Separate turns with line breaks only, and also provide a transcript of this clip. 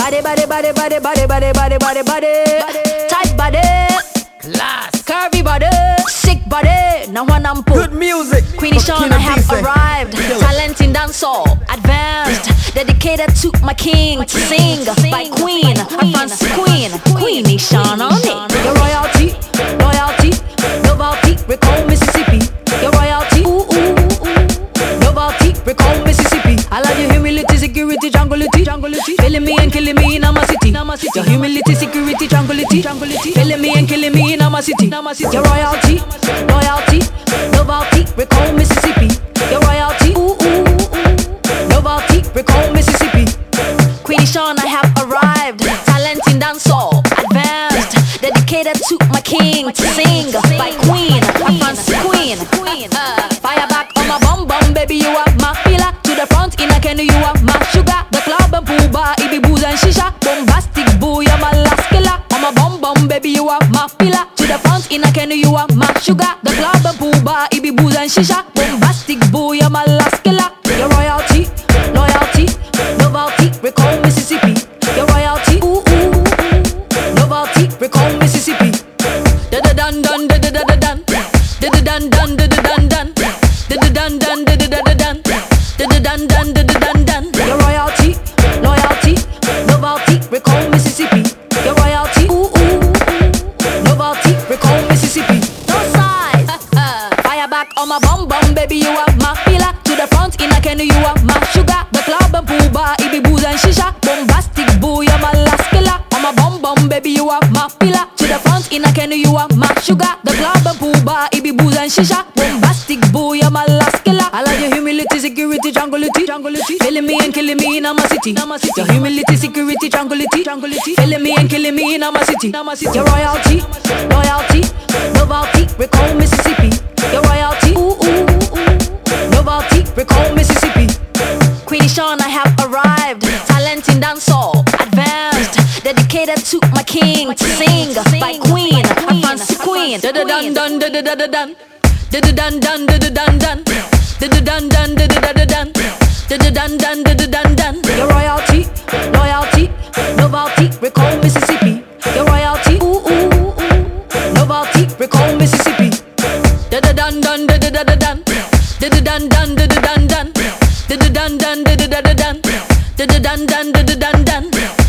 Body, body, body, body, body, body, body, body, body. Tight body,
Class.
curvy body, sick body. Now when I'm put.
Good music.
Queenie Sean, I have arrived. Talent in dancehall, advanced. Dedicated to my king to sing. By Queen, a fancy queen. Queenie Sean on it. Your royalty, loyalty, novelty. Recall Mississippi. Your royalty, ooh ooh ooh. Novelty, recall Mississippi. I love your humility, security, junglity. Feeling me and killing me in my city. Your humility, security, junglity. Feeling me and killing me in my city. Your royalty, loyalty, novelty. Recall Mississippi. Your royalty, ooh ooh ooh. Novelty, recall Mississippi. Queenie Sean, I have arrived. Talent in dancehall, advanced. Dedicated to my king to sing. By Queen, a fancy queen. Fire back on my bum bum, baby, you are my pillar. To the front in a canoe, you are my sugar. The club and pool bar, it be booze and shisha. Bombastic boo, you're my last killer. On my bum bum, baby, you are my pillar. To the front in a canoe, you are my sugar. The club and pool bar, it be booze and shisha. Bombastic boo, you're my last killer. Your royalty, loyalty, novelty, recall Mississippi. Your royalty, ooh ooh ooh. Novelty, recall Mississippi. Da da dun dun da da da da dun. Da da dun dun da da dun dun. Da da dun dun da da da da dun. Da da dun dun da da dun dun. Your royalty, loyalty, novelty, recall Mississippi. Your royalty, ooh ooh ooh. Novelty, recall Mississippi. No size. Fire back on my bum bum, baby, you are my pillar. To the front in a canoe, you are my sugar. The club and pool bar, it be booze and shisha. Bombastic boo, you're my last killer. On my bum bum, baby, you are my pillar. To the front in a canoe, you are my sugar. The club and pool bar, it be booze and shisha. Bombastic boo, you're my last killer. I love your humility, security, junglity. Feeling me and killing me in my city. Your humility, security, junglity. Feeling me and killing me in my city. Your royalty, loyalty, novelty, recall Mississippi. Your royalty, ooh ooh ooh. Novelty, recall Mississippi. Queenie Sean, I have arrived. Talent in dancehall, advanced. Dedicated to my king to sing. By Queen, a fancy queen. Da da dun dun da da da da dun. Da da dun dun da da dun dun. Da da dun dun da da da da dun. Da da dun dun da da dun dun. Your royalty, loyalty, novelty, recall Mississippi. Your royalty, ooh ooh ooh. Novelty, recall Mississippi. Da da dun dun da da da da dun. Da da dun dun da da dun dun. Da da dun dun da da da da dun. Da da dun dun da da dun dun.